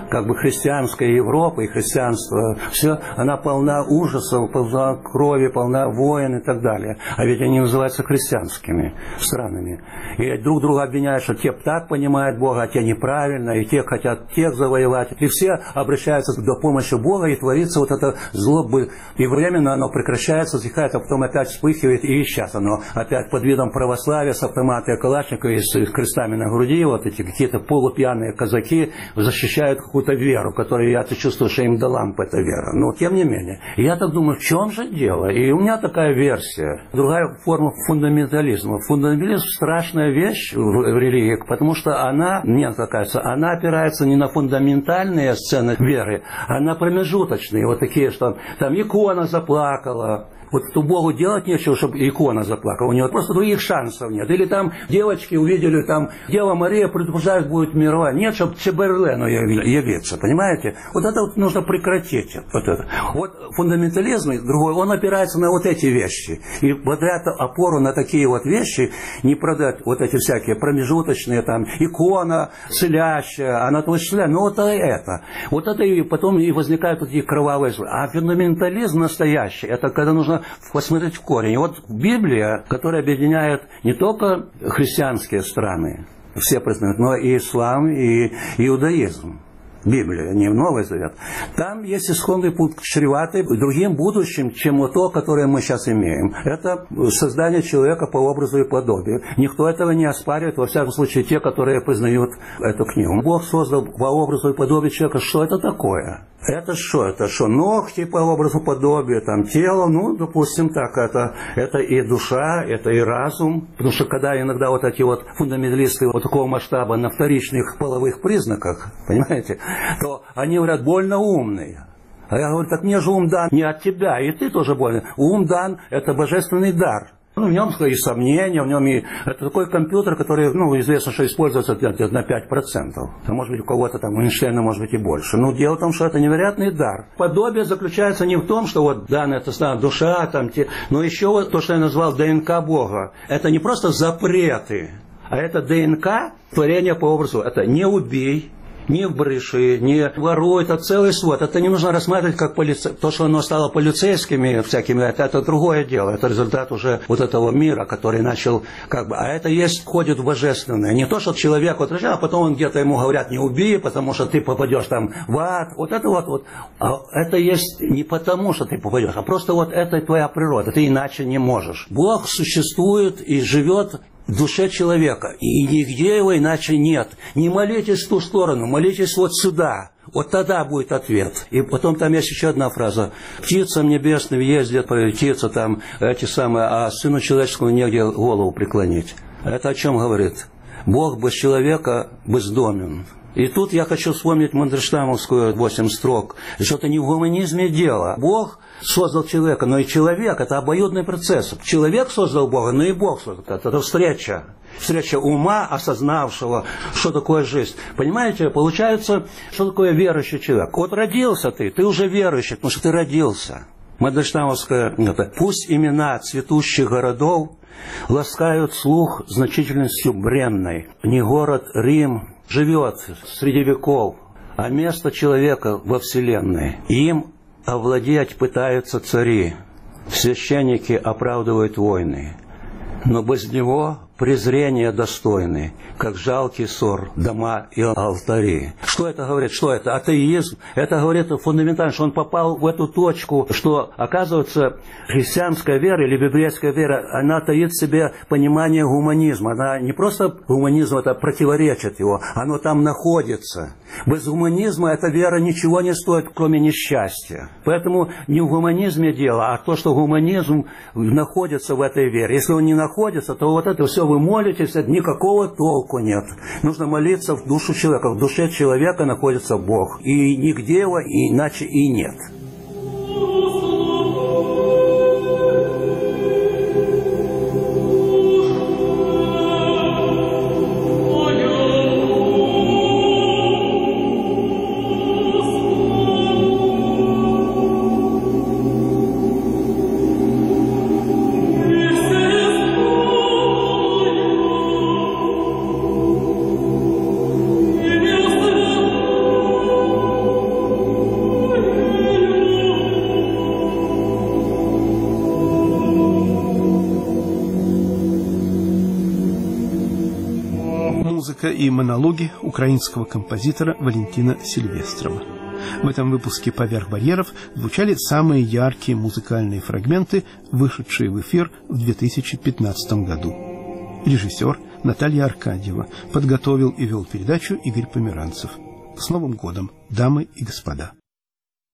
как бы христианская Европа и христианство, все, она полна ужасов, полна крови, полна войн и так далее. А ведь они называются христианскими странами. И друг друга обвиняют, что те так понимают Бога, а те неправильно, и те хотят тех завоевать. И все обращаются до помощи Бога, и творится вот это зло. И временно оно прекращается, затихает, а потом опять вспыхивает, и сейчас оно опять под видом православия с автоматами Калашникова и с крестами на груди, вот эти какие-то полупьяные казаки защищают какую-то веру, которую я-то чувствую, что им до лампы эта вера. Но тем не менее. И я так думаю, в чем же дело? И у меня такая версия. Другая форма фундаментализма. Фундаментализм – страшная вещь в религии, потому что она, мне так кажется, она опирается не на фундаментальные сцены веры, а на промежуточные, вот такие, что там икона заплакала. Вот Богу делать нечего, чтобы икона заплакала. У него просто других шансов нет. Или там девочки увидели, там Дева Мария предупреждает, будет мировая. Нет, чтобы Чемберлену явиться, понимаете? Вот это вот нужно прекратить. Вот это. Вот фундаментализм другой, он опирается на вот эти вещи. И вот эту опору на такие вот вещи не продать вот эти всякие промежуточные, там, икона целящая, она то исцеляет. Ну, вот это. Вот это и потом и возникают такие кровавые злы. А фундаментализм настоящий, это когда нужно посмотреть в корень. И вот Библия, которая объединяет не только христианские страны, все признают, но и ислам, и иудаизм. Библия, не Новый Завет. Там есть исходный пункт, чреватый другим будущим, чем вот то, которое мы сейчас имеем. Это создание человека по образу и подобию. Никто этого не оспаривает, во всяком случае, те, которые признают эту книгу. Бог создал по образу и подобию человека. Что это такое? Это что? Это что? Ногти по образу подобия, там тело, ну, допустим, так, это и душа, это и разум. Потому что когда иногда вот эти вот фундаменталисты вот такого масштаба на вторичных половых признаках, понимаете, то они говорят, больно умные. А я говорю, так мне же ум дан не от тебя, и ты тоже больно. Ум дан – это божественный дар. Ну, в нем и сомнения, в нем и... Это такой компьютер, который, ну, известно, что используется на 5%. А может быть, у кого-то там, у Эйнштейна, может быть, и больше. Но дело в том, что это невероятный дар. Подобие заключается не в том, что вот, да, это душа, там, но еще вот то, что я назвал ДНК Бога. Это не просто запреты, а это ДНК, творение по образу. Это не убей, не бреши, не воруй, это целый свод. Это не нужно рассматривать как то, что оно стало полицейскими всякими, это другое дело. Это результат уже вот этого мира, который начал как бы... А это есть, входит в божественное. Не то, что человек вот рожден, а потом он где-то ему говорят, не убей, потому что ты попадешь там в ад. Вот это вот. А это есть не потому, что ты попадешь, а просто вот это твоя природа. Ты иначе не можешь. Бог существует и живет в душе человека. И нигде его иначе нет. Не молитесь в ту сторону, молитесь вот сюда. Вот тогда будет ответ. И потом там есть еще одна фраза. Птицам небесным ездят, птицы там, эти самые, а сыну человеческому негде голову преклонить. Это о чем говорит? Бог без человека бездомен. И тут я хочу вспомнить Мандельштамовскую 8 строк. Что-то не в гуманизме дело. Бог создал человека, но и человек – это обоюдный процесс. Человек создал Бога, но и Бог создал. Это встреча. Встреча ума, осознавшего, что такое жизнь. Понимаете, получается, что такое верующий человек. Вот родился ты уже верующий, потому что ты родился. Мандельштамовская – пусть имена цветущих городов ласкают слух значительностью бренной. Не город Рим живет среди веков, а место человека во Вселенной. Им овладеть пытаются цари, священники оправдывают войны, но без него презрение достойны, как жалкий ссор, дома и алтари. Что это говорит? Что это? Атеизм. Это говорит фундаментально, что он попал в эту точку, что, оказывается, христианская вера или библейская вера, она таит в себе понимание гуманизма. Она не просто гуманизм, это противоречит его, оно там находится. Без гуманизма эта вера ничего не стоит, кроме несчастья. Поэтому не в гуманизме дело, а то, что гуманизм находится в этой вере. Если он не находится, то вот это все вы молитесь, никакого толку нет. Нужно молиться в душу человека. В душе человека находится Бог. И нигде его иначе и нет. музыка и монологи украинского композитора Валентина Сильвестрова. В этом выпуске «Поверх барьеров» звучали самые яркие музыкальные фрагменты, вышедшие в эфир в 2015 году. Режиссер Наталья Аркадьева. Подготовил и вел передачу Игорь Померанцев. С Новым годом, дамы и господа!